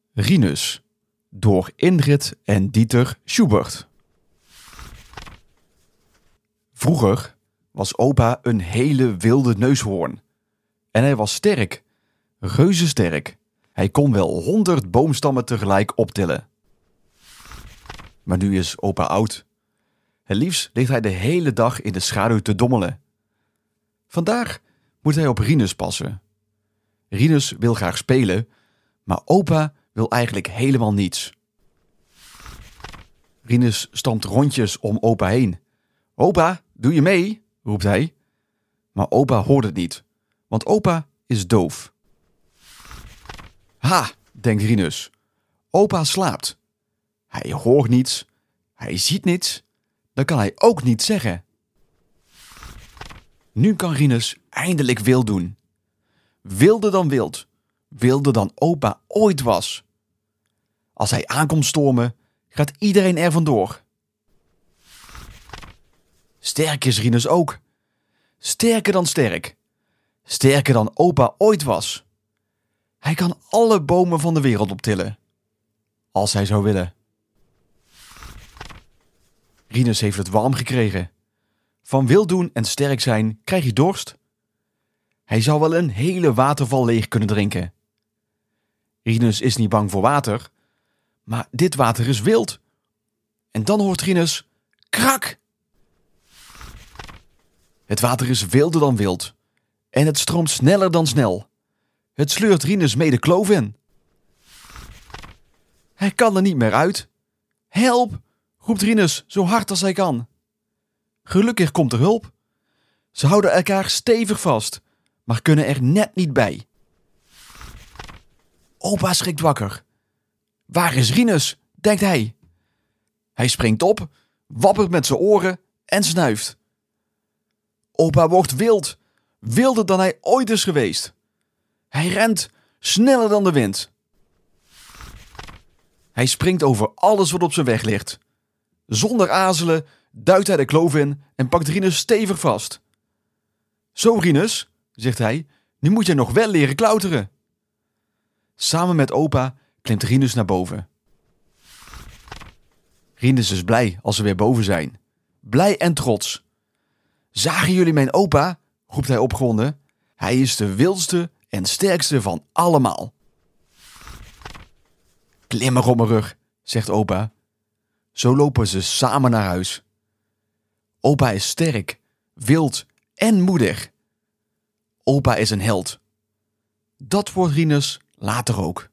Rinus door Ingrid en Dieter Schubert. Vroeger was opa een hele wilde neushoorn. En hij was sterk, reuzesterk. Hij kon wel 100 boomstammen tegelijk optillen. Maar nu is opa oud. Het liefst ligt hij de hele dag in de schaduw te dommelen. Vandaag moet hij op Rinus passen. Rinus wil graag spelen, maar opa wil eigenlijk helemaal niets. Rinus stampt rondjes om opa heen. Opa, doe je mee? Roept hij. Maar opa hoort het niet, want opa is doof. Ha, denkt Rinus. Opa slaapt. Hij hoort niets, hij ziet niets, dan kan hij ook niets zeggen. Nu kan Rinus eindelijk wild doen. Wilder dan wild, wilder dan opa ooit was. Als hij aankomt stormen, gaat iedereen er vandoor. Sterk is Rinus ook. Sterker dan sterk. Sterker dan opa ooit was. Hij kan alle bomen van de wereld optillen. Als hij zou willen. Rinus heeft het warm gekregen. Van wild doen en sterk zijn krijg je dorst. Hij zou wel een hele waterval leeg kunnen drinken. Rinus is niet bang voor water, maar dit water is wild. En dan hoort Rinus krak. Het water is wilder dan wild en het stroomt sneller dan snel. Het sleurt Rinus mee de kloof in. Hij kan er niet meer uit. Help, roept Rinus zo hard als hij kan. Gelukkig komt er hulp. Ze houden elkaar stevig vast, maar kunnen er net niet bij. Opa schrikt wakker. Waar is Rinus, denkt hij. Hij springt op, wappert met zijn oren en snuift. Opa wordt wild, wilder dan hij ooit is geweest. Hij rent, sneller dan de wind. Hij springt over alles wat op zijn weg ligt. Zonder aarzelen duikt hij de kloof in en pakt Rinus stevig vast. Zo Rinus, zegt hij, nu moet jij nog wel leren klauteren. Samen met opa klimt Rinus naar boven. Rinus is blij als ze weer boven zijn. Blij en trots. Zagen jullie mijn opa? Roept hij opgewonden. Hij is de wildste en sterkste van allemaal. Klim maar op mijn rug, zegt opa. Zo lopen ze samen naar huis. Opa is sterk, wild en moedig. Opa is een held. Dat wordt Rinus later ook.